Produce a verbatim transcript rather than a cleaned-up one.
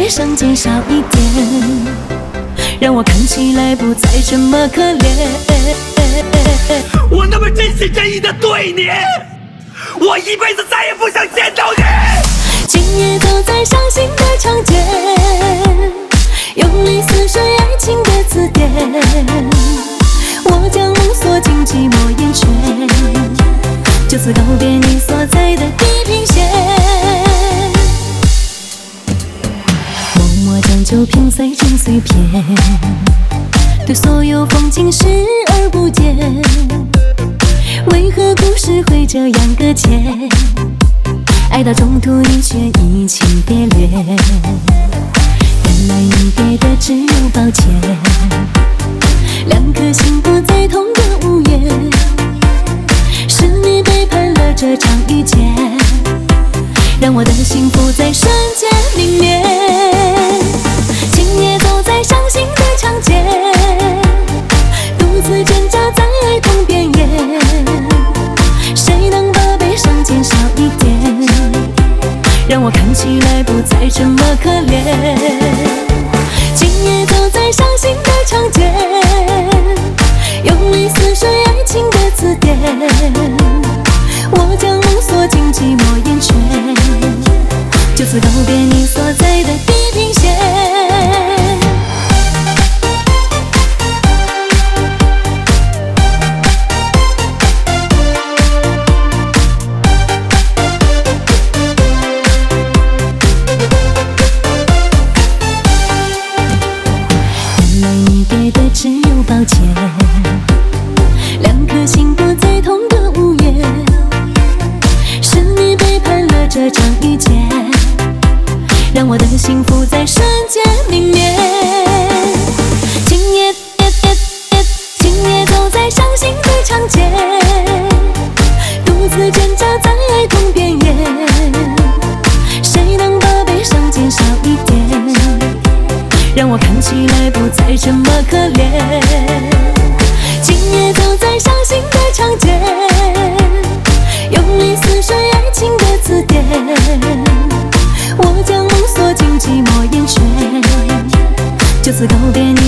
悲伤减少一点，让我看起来不再这么可怜。 我那么真心真意的对你，我一辈子再也不想见到你。 今夜走在伤心的长街，用力撕碎爱情的字典，我将梦锁进寂寞眼圈，就此告别你所在的地平线。默默将酒瓶塞进碎片，对所有风景视而不见，为何故事会这样搁浅？爱到中途你却移情别恋，原来你给的只有抱歉，两颗心不在同个屋檐，是你背叛了这场遇见，让我的幸福在瞬间泯灭。今夜走在伤心的长街，独自挣扎在爱痛边缘，谁能把悲伤减少一点，让我看起来不再这么可怜。今夜走在伤心的长街，用力撕碎爱情的字典，我将梦锁进寂寞眼圈，就此告别你所在的地平线。只有抱歉，两颗心不在同个屋檐，是你背叛了这场遇见，让我的幸福在瞬间泯灭。今夜今夜走在伤心的长街，独自挣扎在爱痛边缘，谁能把悲伤减少一点，让我看起来不再这么可怜。今夜走在伤心的长街，用力撕碎爱情的字典，我将梦锁进寂寞眼圈，就此告别你